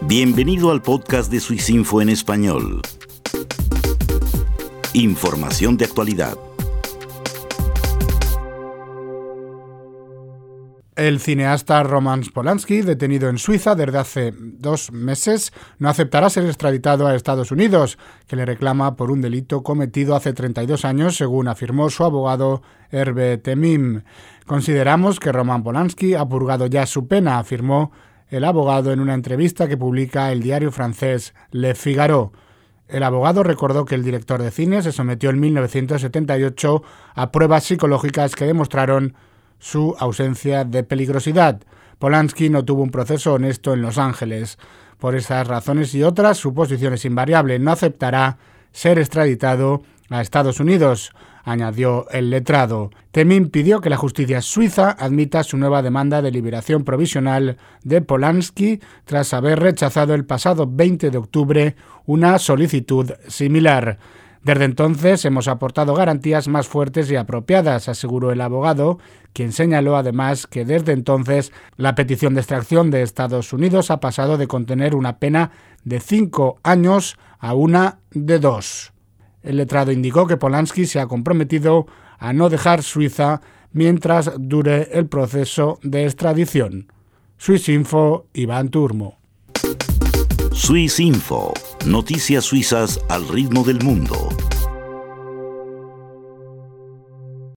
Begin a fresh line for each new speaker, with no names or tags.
Bienvenido al podcast de Swissinfo en español. Información de actualidad.
El cineasta Roman Polanski, detenido en Suiza desde hace 2 meses, no aceptará ser extraditado a Estados Unidos, que le reclama por un delito cometido hace 32 años, según afirmó su abogado Hervé Temim. Consideramos que Roman Polanski ha purgado ya su pena, afirmó el abogado en una entrevista que publica el diario francés Le Figaro. El abogado recordó que el director de cine se sometió en 1978 a pruebas psicológicas que demostraron su ausencia de peligrosidad. Polanski no tuvo un proceso honesto en Los Ángeles. Por esas razones y otras, su posición es invariable. No aceptará ser extraditado a Estados Unidos, añadió el letrado. Temim pidió que la justicia suiza admita su nueva demanda de liberación provisional de Polanski tras haber rechazado el pasado 20 de octubre una solicitud similar. Desde entonces hemos aportado garantías más fuertes y apropiadas, aseguró el abogado, quien señaló además que desde entonces la petición de extracción de Estados Unidos ha pasado de contener una pena de 5 años a una de 2. El letrado indicó que Polanski se ha comprometido a no dejar Suiza mientras dure el proceso de extradición. Swissinfo, Iván Turmo.
Swissinfo, noticias suizas al ritmo del mundo.